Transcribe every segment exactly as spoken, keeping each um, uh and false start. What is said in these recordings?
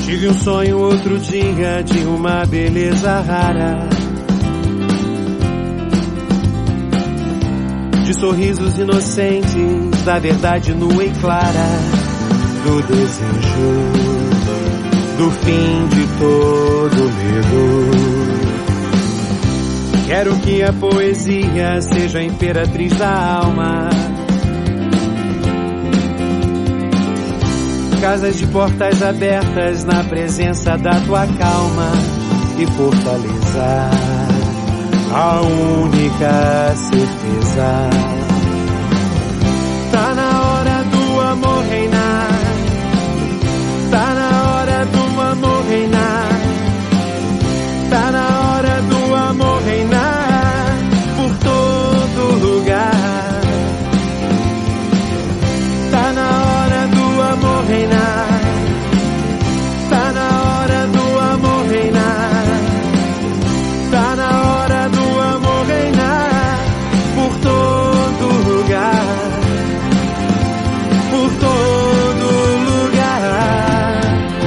Tive um sonho outro dia de uma beleza rara, de sorrisos inocentes, da verdade nua e clara, do desejo, do fim de todo medo. Quero que a poesia seja a imperatriz da alma, casas de portas abertas na presença da tua calma e fortaleza, a única certeza. Tá na hora do amor reinar, tá na hora do amor reinar, tá na hora do amor reinar por todo lugar. Tá na hora do amor reinar, tá na hora do amor reinar, tá na hora do amor reinar por todo lugar, por todo lugar.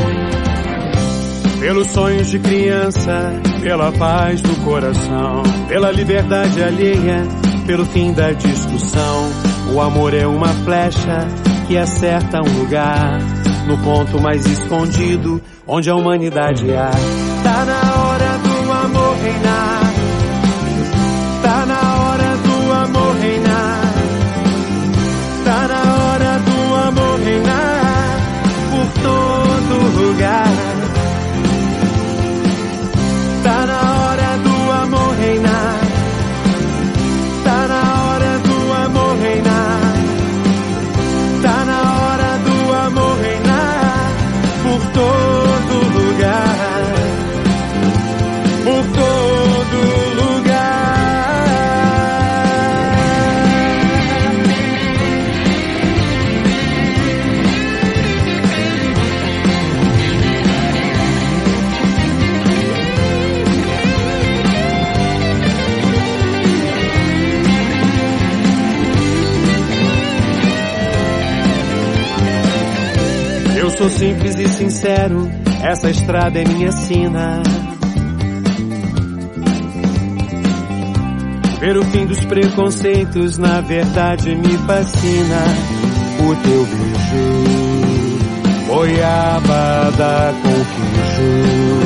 Pelos sonhos de criança, pela paz do coração, pela liberdade alheia, pelo fim da discussão. O amor é uma flecha que acerta um lugar, no ponto mais escondido, onde a humanidade há. Tá na hora do amor reinar, tá na hora do amor reinar, tá na hora do amor reinar por todo lugar. Tá na hora do amor reinar, tá na hora do amor reinar, tá na hora do amor reinar por todo lugar, por todo lugar. Eu sou simples e sincero, essa estrada é minha sina. Ver o fim dos preconceitos, na verdade me fascina. O teu beijo, goiabada com queijo.